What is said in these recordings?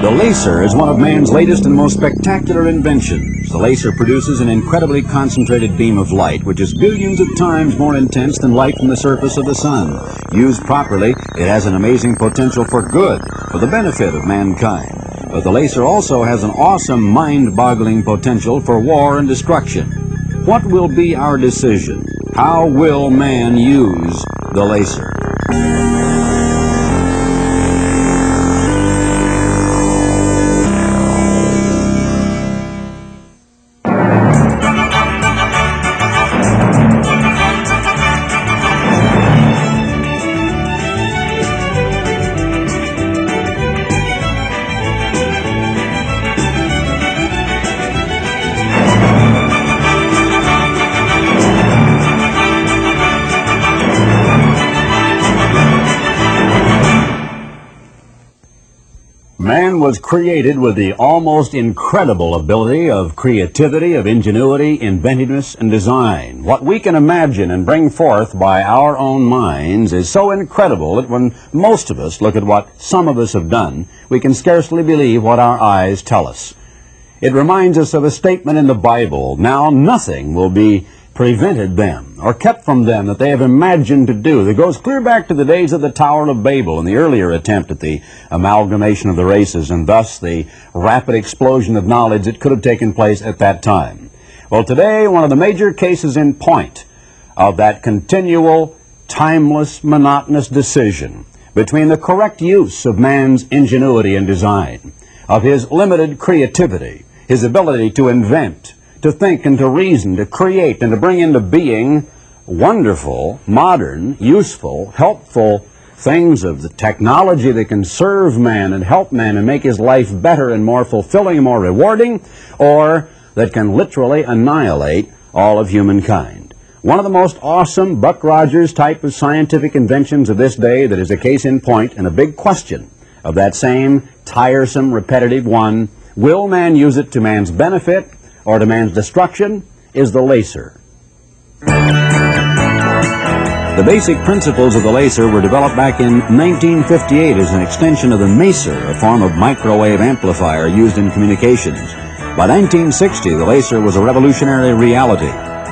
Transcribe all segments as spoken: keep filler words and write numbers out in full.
The laser is one of man's latest and most spectacular inventions. The laser produces an incredibly concentrated beam of light, which is billions of times more intense than light from the surface of the sun. Used properly, it has an amazing potential for good, for the benefit of mankind. But the laser also has an awesome, mind-boggling potential for war and destruction. What will be our decision? How will man use the laser? Man was created with the almost incredible ability of creativity, of ingenuity, inventiveness, and design. What we can imagine and bring forth by our own minds is so incredible that when most of us look at what some of us have done, we can scarcely believe what our eyes tell us. It reminds us of a statement in the Bible, "Now nothing will be prevented them or kept from them that they have imagined to do." That goes clear back to the days of the Tower of Babel and the earlier attempt at the amalgamation of the races, and thus the rapid explosion of knowledge that could have taken place at that time. Well, today, one of the major cases in point of that continual, timeless, monotonous decision between the correct use of man's ingenuity and design, of his limited creativity, his ability to invent, to think and to reason, to create and to bring into being wonderful, modern, useful, helpful things of the technology that can serve man and help man and make his life better and more fulfilling and more rewarding, or that can literally annihilate all of humankind. One of the most awesome Buck Rogers type of scientific inventions of this day that is a case in point and a big question of that same tiresome, repetitive one, will man use it to man's benefit or to man's destruction, is the laser. The basic principles of the laser were developed back in nineteen fifty-eight as an extension of the maser, a form of microwave amplifier used in communications. By nineteen sixty, the laser was a revolutionary reality.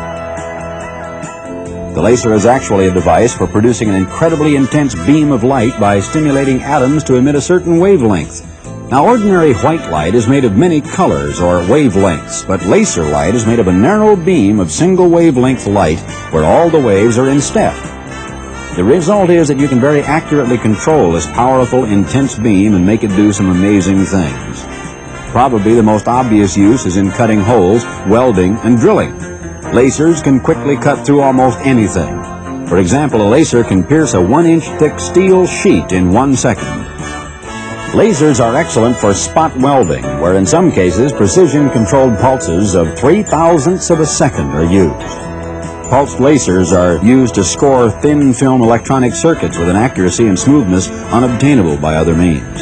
The laser is actually a device for producing an incredibly intense beam of light by stimulating atoms to emit a certain wavelength. Now, ordinary white light is made of many colors or wavelengths, but laser light is made of a narrow beam of single wavelength light where all the waves are in step. The result is that you can very accurately control this powerful, intense beam and make it do some amazing things. Probably the most obvious use is in cutting holes, welding, and drilling. Lasers can quickly cut through almost anything. For example, a laser can pierce a one-inch thick steel sheet in one second. Lasers are excellent for spot welding, where in some cases precision-controlled pulses of three thousandths of a second are used. Pulsed lasers are used to score thin film electronic circuits with an accuracy and smoothness unobtainable by other means.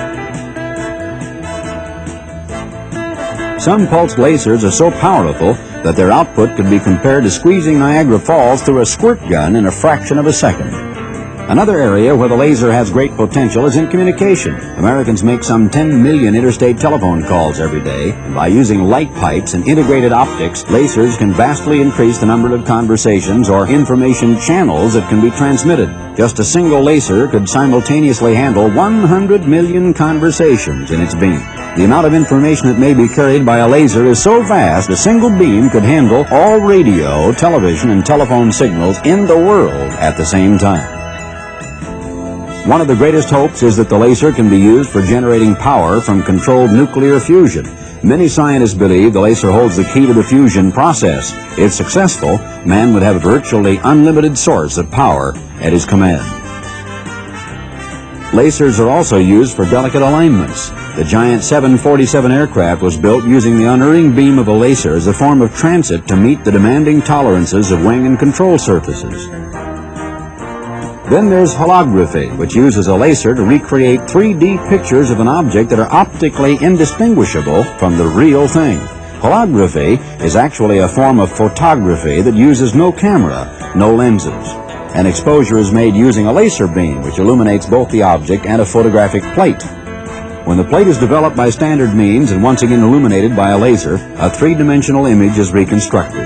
Some pulsed lasers are so powerful that their output could be compared to squeezing Niagara Falls through a squirt gun in a fraction of a second. Another area where the laser has great potential is in communication. Americans make some ten million interstate telephone calls every day, and by using light pipes and integrated optics, lasers can vastly increase the number of conversations or information channels that can be transmitted. Just a single laser could simultaneously handle one hundred million conversations in its beam. The amount of information that may be carried by a laser is so vast, a single beam could handle all radio, television, and telephone signals in the world at the same time. One of the greatest hopes is that the laser can be used for generating power from controlled nuclear fusion. Many scientists believe the laser holds the key to the fusion process. If successful, man would have a virtually unlimited source of power at his command. Lasers are also used for delicate alignments. The giant seven forty-seven aircraft was built using the unerring beam of a laser as a form of transit to meet the demanding tolerances of wing and control surfaces. Then there's holography, which uses a laser to recreate three D pictures of an object that are optically indistinguishable from the real thing. Holography is actually a form of photography that uses no camera, no lenses. An exposure is made using a laser beam, which illuminates both the object and a photographic plate. When the plate is developed by standard means and once again illuminated by a laser, a three-dimensional image is reconstructed.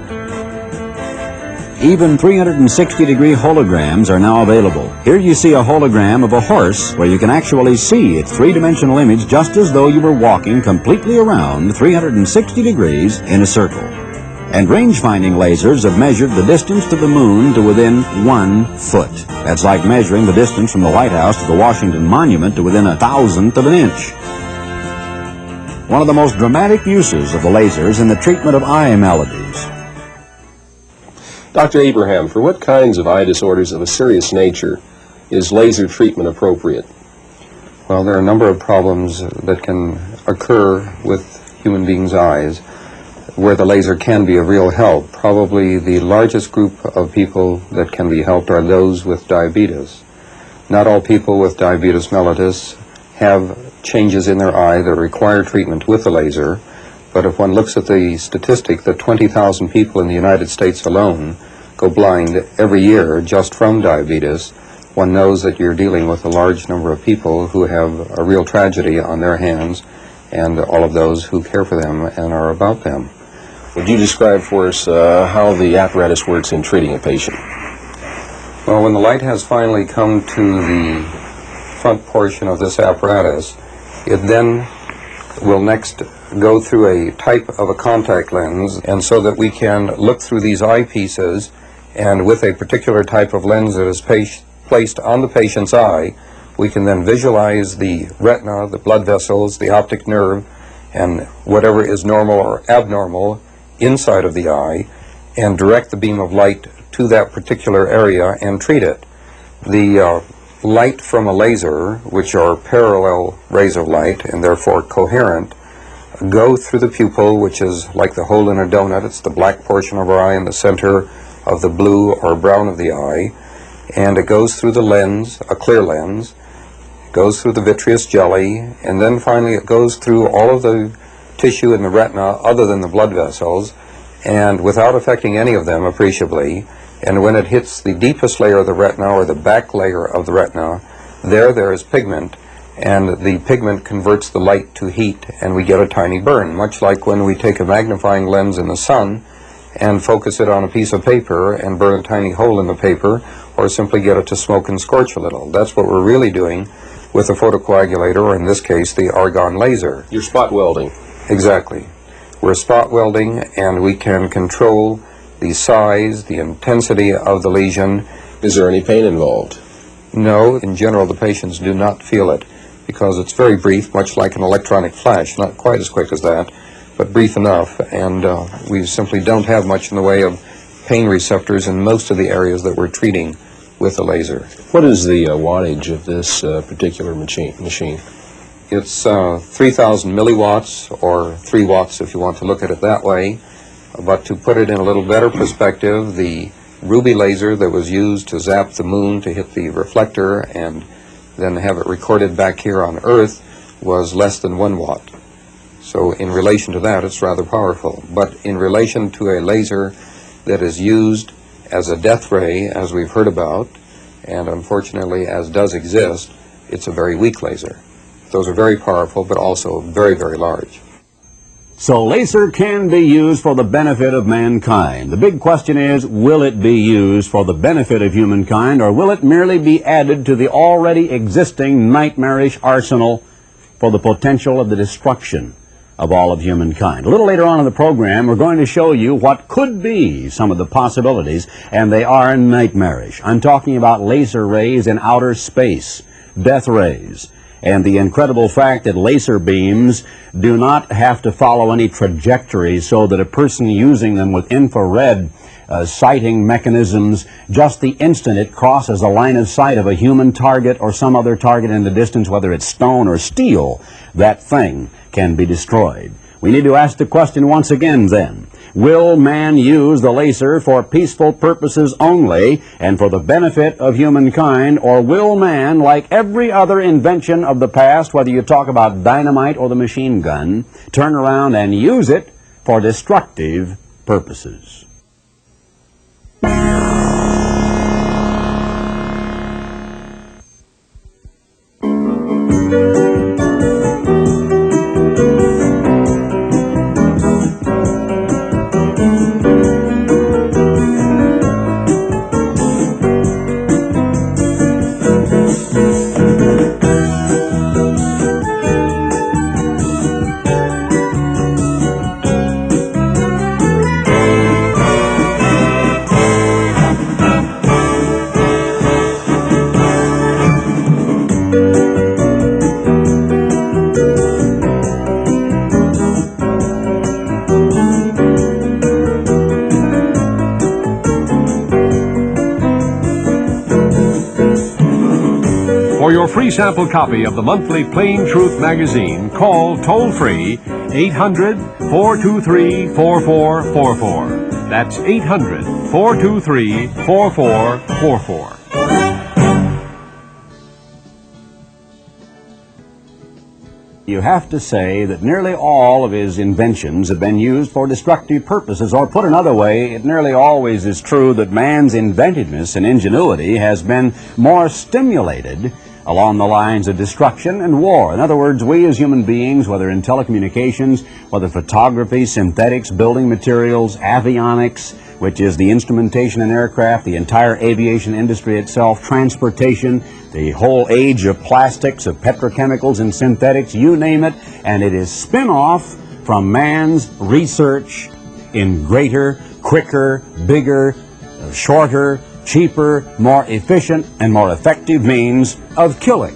Even three hundred sixty degree holograms are now available. Here you see a hologram of a horse where you can actually see its three-dimensional image just as though you were walking completely around three hundred sixty degrees in a circle. And range-finding lasers have measured the distance to the moon to within one foot. That's like measuring the distance from the White House to the Washington Monument to within a thousandth of an inch. One of the most dramatic uses of the lasers in the treatment of eye maladies. Doctor Abraham, for what kinds of eye disorders of a serious nature is laser treatment appropriate? Well, there are a number of problems that can occur with human beings' eyes where the laser can be of real help. Probably the largest group of people that can be helped are those with diabetes. Not all people with diabetes mellitus have changes in their eye that require treatment with the laser, but if one looks at the statistic that twenty thousand people in the United States alone go blind every year just from diabetes, one knows that you're dealing with a large number of people who have a real tragedy on their hands, and all of those who care for them and are about them. Would you describe for us uh, how the apparatus works in treating a patient? Well, when the light has finally come to the front portion of this apparatus, it then will next go through a type of a contact lens, and so that we can look through these eyepieces, and with a particular type of lens that is placed on the patient's eye, we can then visualize the retina, the blood vessels, the optic nerve, and whatever is normal or abnormal inside of the eye, and direct the beam of light to that particular area and treat it. The uh, light from a laser, which are parallel rays of light and therefore coherent, go through the pupil, which is like the hole in a donut. It's the black portion of our eye in the center of the blue or brown of the eye, and it goes through the lens, a clear lens, goes through the vitreous jelly, and then finally it goes through all of the tissue in the retina other than the blood vessels, and without affecting any of them appreciably. And when it hits the deepest layer of the retina, or the back layer of the retina, there there is pigment, and the pigment converts the light to heat, and we get a tiny burn, much like when we take a magnifying lens in the sun and focus it on a piece of paper and burn a tiny hole in the paper, or simply get it to smoke and scorch a little. That's what we're really doing with a photocoagulator, or in this case the argon laser. You're spot welding. Exactly. We're spot welding, and we can control the size, the intensity of the lesion. Is there any pain involved? No, in general the patients do not feel it, because it's very brief, much like an electronic flash, not quite as quick as that, but brief enough, and uh, we simply don't have much in the way of pain receptors in most of the areas that we're treating with the laser. What is the uh, wattage of this uh, particular machine? machine? It's uh, three thousand milliwatts, or three watts if you want to look at it that way. But to put it in a little better perspective, the ruby laser that was used to zap the moon to hit the reflector and then have it recorded back here on Earth was less than one watt. So in relation to that, it's rather powerful. But in relation to a laser that is used as a death ray, as we've heard about, and unfortunately as does exist, it's a very weak laser. Those are very powerful, but also very, very large. So laser can be used for the benefit of mankind. The big question is, will it be used for the benefit of humankind, or will it merely be added to the already existing nightmarish arsenal for the potential of the destruction of all of humankind? A little later on in the program, we're going to show you what could be some of the possibilities, and they are nightmarish. I'm talking about laser rays in outer space, death rays, and the incredible fact that laser beams do not have to follow any trajectory, so that a person using them with infrared uh, sighting mechanisms, just the instant it crosses the line of sight of a human target or some other target in the distance, whether it's stone or steel, that thing can be destroyed. We need to ask the question once again then, will man use the laser for peaceful purposes only and for the benefit of humankind, or will man, like every other invention of the past, whether you talk about dynamite or the machine gun, turn around and use it for destructive purposes? For your free sample copy of the monthly Plain Truth magazine, call toll-free eight hundred, four two three, four four four four. That's eight hundred, four two three, four four four four. You have to say that nearly all of his inventions have been used for destructive purposes, or put another way, it nearly always is true that man's inventiveness and ingenuity has been more stimulated along the lines of destruction and war. In other words, we as human beings, whether in telecommunications, whether photography, synthetics, building materials, avionics, which is the instrumentation in aircraft, the entire aviation industry itself, transportation, the whole age of plastics, of petrochemicals and synthetics, you name it, and it is spin-off from man's research in greater, quicker, bigger, shorter, cheaper, more efficient, and more effective means of killing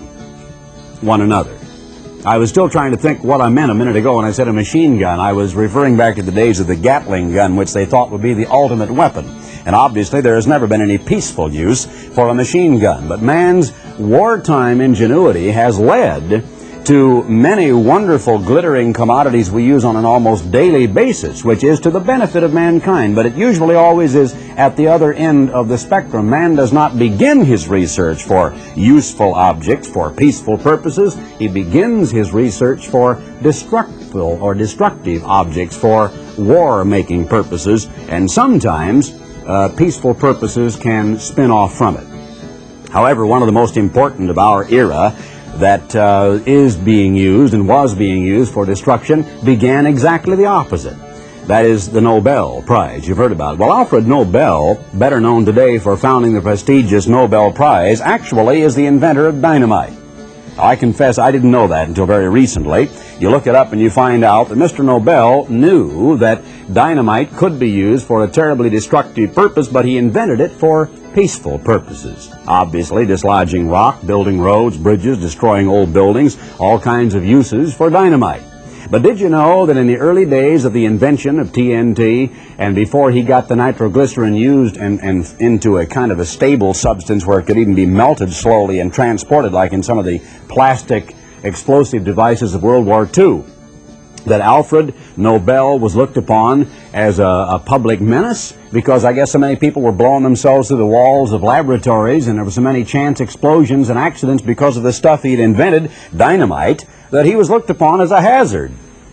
one another. I was still trying to think what I meant a minute ago when I said a machine gun. I was referring back to the days of the Gatling gun, which they thought would be the ultimate weapon. And obviously there has never been any peaceful use for a machine gun. But man's wartime ingenuity has led to many wonderful glittering commodities we use on an almost daily basis, which is to the benefit of mankind. But it usually always is at the other end of the spectrum. Man does not begin his research for useful objects, for peaceful purposes. He begins his research for destructive or destructive objects, for war-making purposes, and sometimes uh, peaceful purposes can spin off from it. However, one of the most important of our era that uh, is being used and was being used for destruction began exactly the opposite. That is the Nobel Prize. You've heard about it. Well, Alfred Nobel, better known today for founding the prestigious Nobel Prize, actually is the inventor of dynamite. I confess I didn't know that until very recently. You look it up and you find out that Mister Nobel knew that dynamite could be used for a terribly destructive purpose, but he invented it for peaceful purposes. Obviously, dislodging rock, building roads, bridges, destroying old buildings, all kinds of uses for dynamite. But did you know that in the early days of the invention of T N T, and before he got the nitroglycerin used and, and into a kind of a stable substance where it could even be melted slowly and transported like in some of the plastic explosive devices of World War Two, that Alfred Nobel was looked upon as a, a public menace because I guess so many people were blowing themselves through the walls of laboratories and there were so many chance explosions and accidents because of the stuff he'd invented, dynamite, that he was looked upon as a hazard.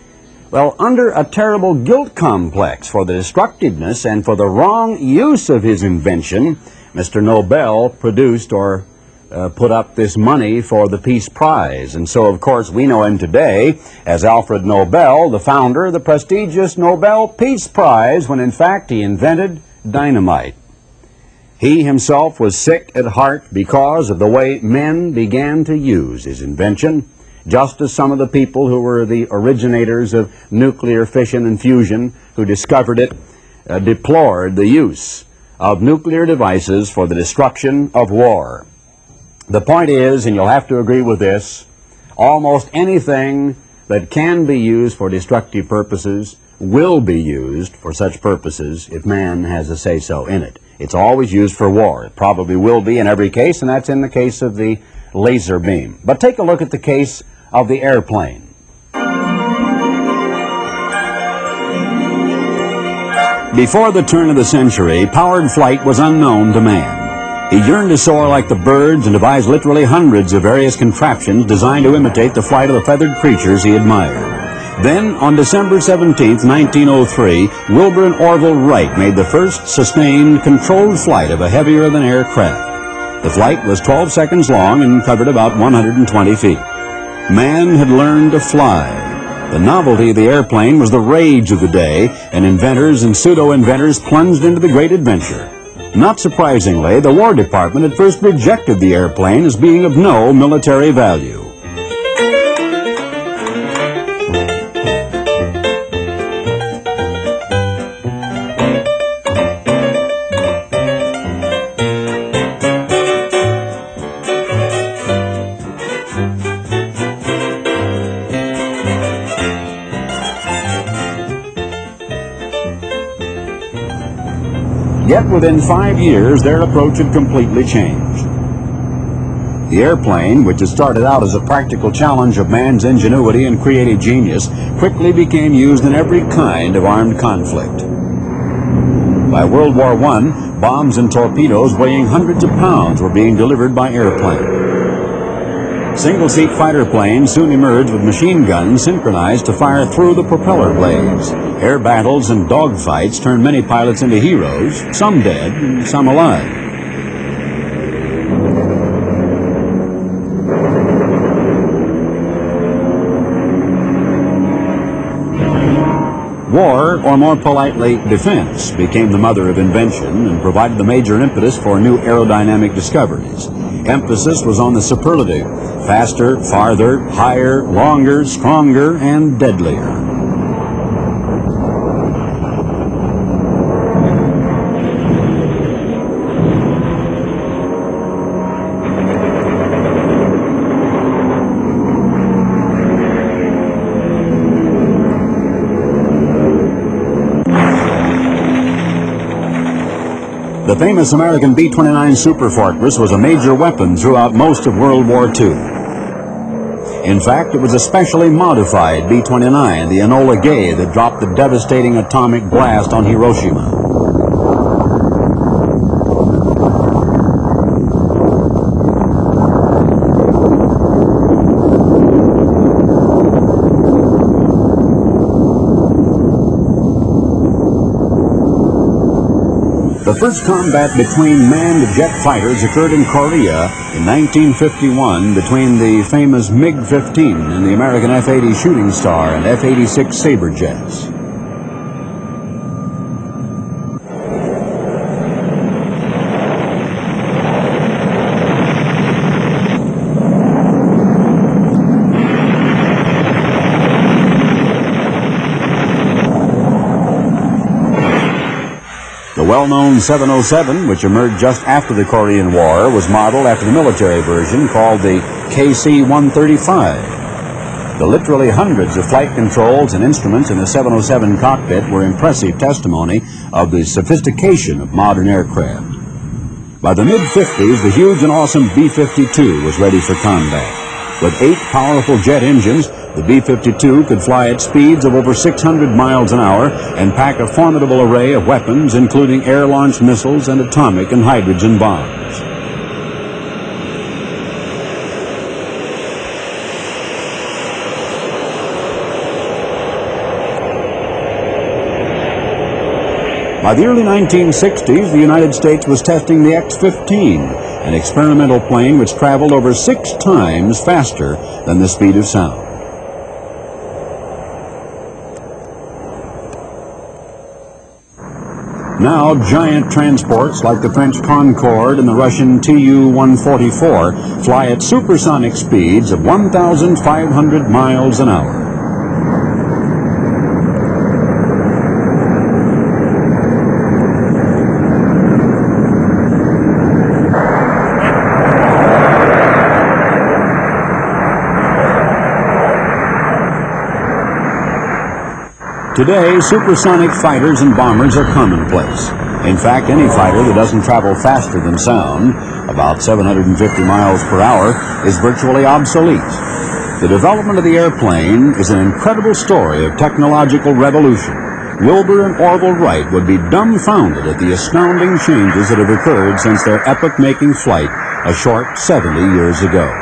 Well, under a terrible guilt complex for the destructiveness and for the wrong use of his invention, Mister Nobel produced or Uh, put up this money for the Peace Prize. And so, of course, we know him today as Alfred Nobel, the founder of the prestigious Nobel Peace Prize, when in fact he invented dynamite. He himself was sick at heart because of the way men began to use his invention, just as some of the people who were the originators of nuclear fission and fusion, who discovered it, uh, deplored the use of nuclear devices for the destruction of war. The point is, and you'll have to agree with this, almost anything that can be used for destructive purposes will be used for such purposes if man has a say-so in it. It's always used for war. It probably will be in every case, and that's in the case of the laser beam. But take a look at the case of the airplane. Before the turn of the century, powered flight was unknown to man. He yearned to soar like the birds and devised literally hundreds of various contraptions designed to imitate the flight of the feathered creatures he admired. Then, on December seventeenth, nineteen oh three, Wilbur and Orville Wright made the first sustained, controlled flight of a heavier-than-air craft. The flight was twelve seconds long and covered about one hundred twenty feet. Man had learned to fly. The novelty of the airplane was the rage of the day, and inventors and pseudo-inventors plunged into the great adventure. Not surprisingly, the War Department at first rejected the airplane as being of no military value. Yet within five years, their approach had completely changed. The airplane, which had started out as a practical challenge of man's ingenuity and creative genius, quickly became used in every kind of armed conflict. By World War One, bombs and torpedoes weighing hundreds of pounds were being delivered by airplane. Single-seat fighter planes soon emerged with machine guns synchronized to fire through the propeller blades. Air battles and dogfights turned many pilots into heroes, some dead and some alive. War, or more politely, defense, became the mother of invention and provided the major impetus for new aerodynamic discoveries. Emphasis was on the superlative: faster, farther, higher, longer, stronger, and deadlier. The famous American B twenty-nine Superfortress was a major weapon throughout most of World War Two. In fact, it was a specially modified B twenty-nine, the Enola Gay, that dropped the devastating atomic blast on Hiroshima. The first combat between manned jet fighters occurred in Korea in nineteen fifty-one between the famous MiG fifteen and the American F eighty Shooting Star and F eighty-six Sabre jets. The well-known seven oh seven, which emerged just after the Korean War, was modeled after the military version called the K C one thirty-five. The literally hundreds of flight controls and instruments in the seven oh seven cockpit were impressive testimony of the sophistication of modern aircraft. By the mid fifties, the huge and awesome B fifty-two was ready for combat. With eight powerful jet engines, the B fifty-two could fly at speeds of over six hundred miles an hour and pack a formidable array of weapons, including air-launched missiles and atomic and hydrogen bombs. By the early nineteen sixties, the United States was testing the X fifteen, an experimental plane which traveled over six times faster than the speed of sound. Now, giant transports like the French Concorde and the Russian Tu one forty-four fly at supersonic speeds of one thousand five hundred miles an hour. Today, supersonic fighters and bombers are commonplace. In fact, any fighter that doesn't travel faster than sound, about seven hundred fifty miles per hour, is virtually obsolete. The development of the airplane is an incredible story of technological revolution. Wilbur and Orville Wright would be dumbfounded at the astounding changes that have occurred since their epoch-making flight a short seventy years ago.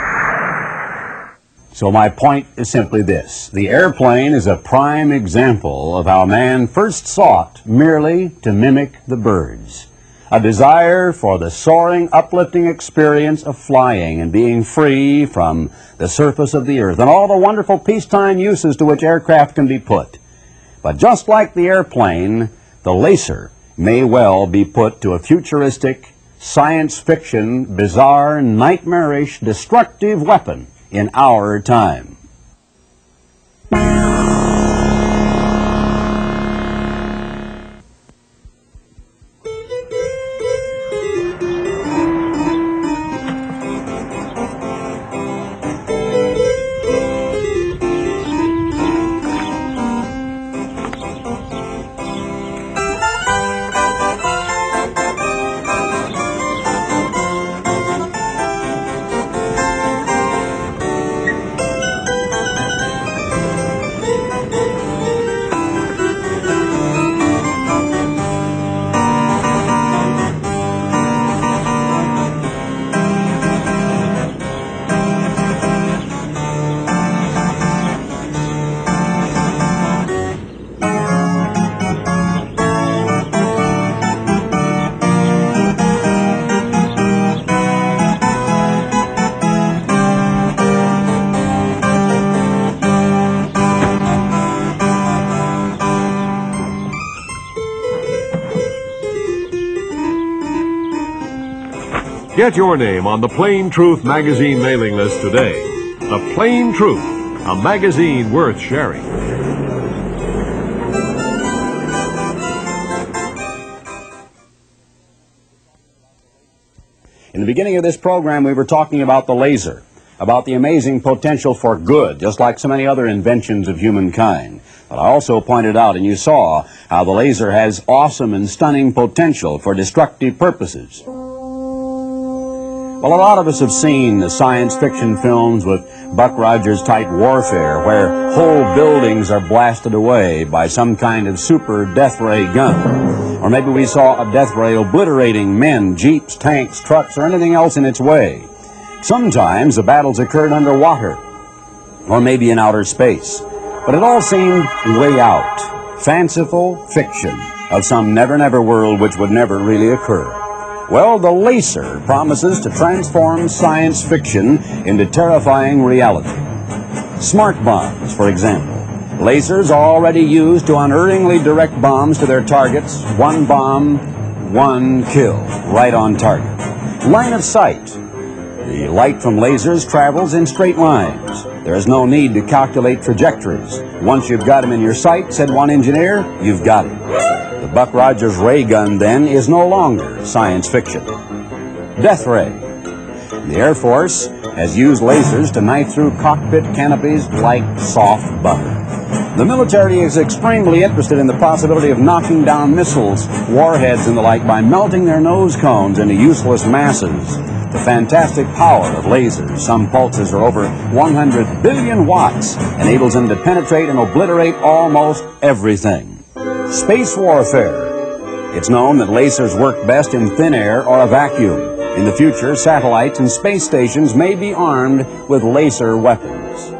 So my point is simply this: the airplane is a prime example of how man first sought merely to mimic the birds. A desire for the soaring, uplifting experience of flying and being free from the surface of the earth and all the wonderful peacetime uses to which aircraft can be put. But just like the airplane, the laser may well be put to a futuristic, science fiction, bizarre, nightmarish, destructive weapon in our time. Get your name on the Plain Truth magazine mailing list today. The Plain Truth, a magazine worth sharing. In the beginning of this program, we were talking about the laser, about the amazing potential for good, just like so many other inventions of humankind. But I also pointed out, and you saw, how the laser has awesome and stunning potential for destructive purposes. Well, a lot of us have seen the science fiction films with Buck Rogers-type warfare, where whole buildings are blasted away by some kind of super death ray gun. Or maybe we saw a death ray obliterating men, jeeps, tanks, trucks, or anything else in its way. Sometimes the battles occurred underwater, or maybe in outer space. But it all seemed way out, fanciful fiction of some never-never world which would never really occur. Well, the laser promises to transform science fiction into terrifying reality. Smart bombs, for example. Lasers are already used to unerringly direct bombs to their targets. One bomb, one kill, right on target. Line of sight. The light from lasers travels in straight lines. There is no need to calculate trajectories. Once you've got them in your sight, said one engineer, you've got it. The Buck Rogers ray gun, then, is no longer science fiction. Death ray. The Air Force has used lasers to knife through cockpit canopies like soft butter. The military is extremely interested in the possibility of knocking down missiles, warheads, and the like by melting their nose cones into useless masses. The fantastic power of lasers, some pulses are over one hundred billion watts, enables them to penetrate and obliterate almost everything. Space warfare. It's known that lasers work best in thin air or a vacuum. In the future, satellites and space stations may be armed with laser weapons.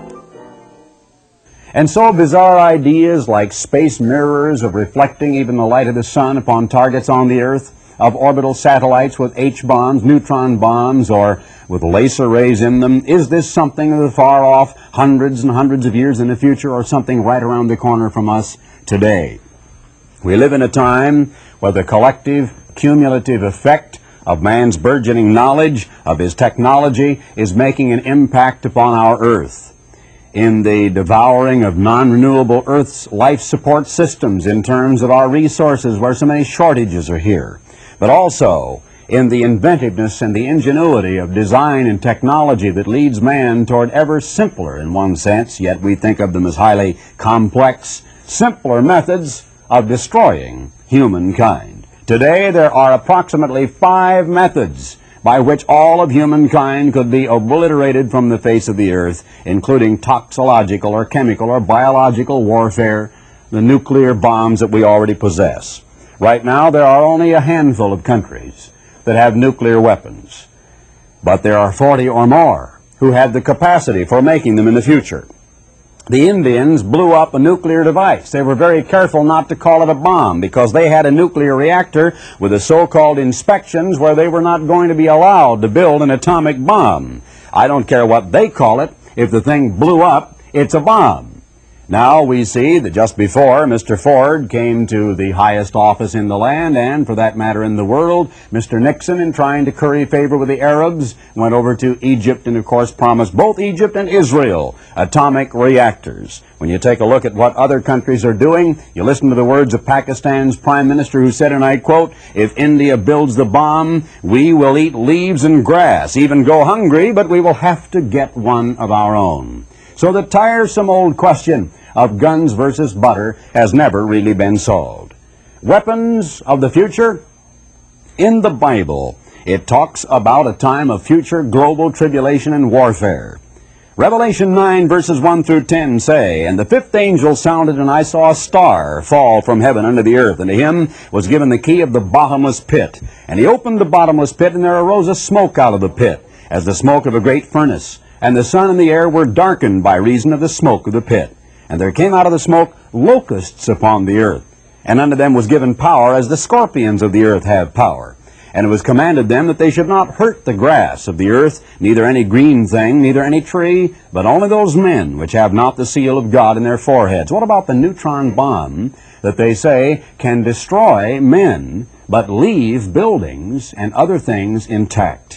And so bizarre ideas like space mirrors of reflecting even the light of the sun upon targets on the Earth, of orbital satellites with H-bombs, neutron bombs, or with laser rays in them, is this something of the far off, hundreds and hundreds of years in the future, or something right around the corner from us today? We live in a time where the collective, cumulative effect of man's burgeoning knowledge, of his technology, is making an impact upon our Earth. In the devouring of non-renewable Earth's life support systems in terms of our resources, where so many shortages are here, but also in the inventiveness and the ingenuity of design and technology that leads man toward ever simpler, in one sense, yet we think of them as highly complex, simpler methods of destroying humankind. Today, there are approximately five methods by which all of humankind could be obliterated from the face of the earth, including toxicological or chemical or biological warfare, the nuclear bombs that we already possess. Right now, there are only a handful of countries that have nuclear weapons, but there are forty or more who have the capacity for making them in the future. The Indians blew up a nuclear device. They were very careful not to call it a bomb because they had a nuclear reactor with the so-called inspections where they were not going to be allowed to build an atomic bomb. I don't care what they call it. If the thing blew up, it's a bomb. Now we see that just before Mister Ford came to the highest office in the land, and for that matter in the world, Mister Nixon, in trying to curry favor with the Arabs, went over to Egypt and of course promised both Egypt and Israel atomic reactors. When you take a look at what other countries are doing, you listen to the words of Pakistan's Prime Minister, who said, and I quote, "If India builds the bomb, we will eat leaves and grass, even go hungry, but we will have to get one of our own." So the tiresome old question of guns versus butter has never really been solved. Weapons of the future? In the Bible, it talks about a time of future global tribulation and warfare. Revelation nine verses one through ten say, "And the fifth angel sounded, and I saw a star fall from heaven unto the earth, and to him was given the key of the bottomless pit. And he opened the bottomless pit, and there arose a smoke out of the pit, as the smoke of a great furnace. And the sun and the air were darkened by reason of the smoke of the pit. And there came out of the smoke locusts upon the earth. And unto them was given power, as the scorpions of the earth have power. And it was commanded them that they should not hurt the grass of the earth, neither any green thing, neither any tree, but only those men which have not the seal of God in their foreheads." What about the neutron bomb that they say can destroy men, but leave buildings and other things intact?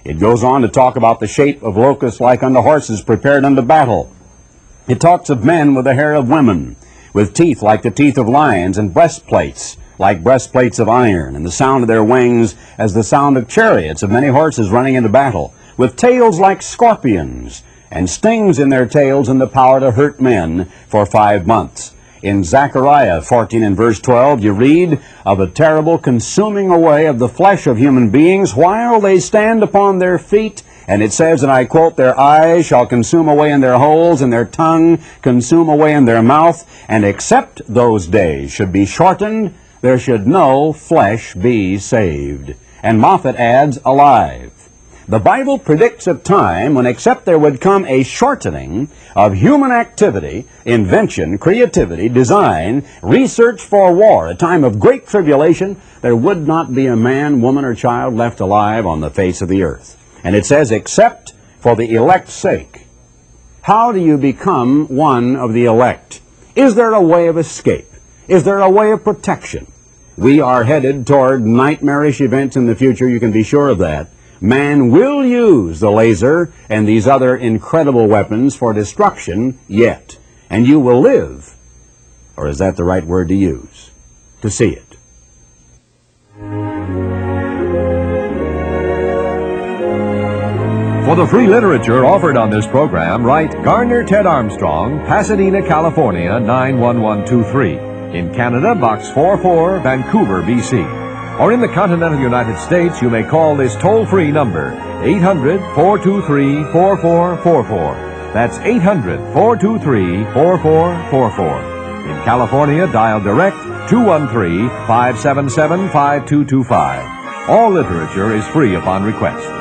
It goes on to talk about the shape of locusts like unto horses prepared unto battle. It talks of men with the hair of women, with teeth like the teeth of lions, and breastplates like breastplates of iron, and the sound of their wings as the sound of chariots of many horses running into battle, with tails like scorpions, and stings in their tails, and the power to hurt men for five months. In Zechariah fourteen and verse twelve, you read of a terrible consuming away of the flesh of human beings while they stand upon their feet. And it says, and I quote, their eyes shall consume away in their holes, and their tongue consume away in their mouth. And except those days should be shortened, there should no flesh be saved. And Moffat adds, alive. The Bible predicts a time when, except there would come a shortening of human activity, invention, creativity, design, research for war, a time of great tribulation, there would not be a man, woman, or child left alive on the face of the earth. And it says, except for the elect's sake. How do you become one of the elect? Is there a way of escape? Is there a way of protection? We are headed toward nightmarish events in the future, you can be sure of that. Man will use the laser and these other incredible weapons for destruction yet. And you will live, or is that the right word to use, to see it. For the free literature offered on this program, write Gardner Ted Armstrong, Pasadena, California, nine one one two three. In Canada, Box forty-four, Vancouver, B C. Or in the continental United States, you may call this toll-free number, eight hundred, four two three, four four four four. That's eight hundred, four two three, four four four four. In California, dial direct two one three, five seven seven, five two two five. All literature is free upon request.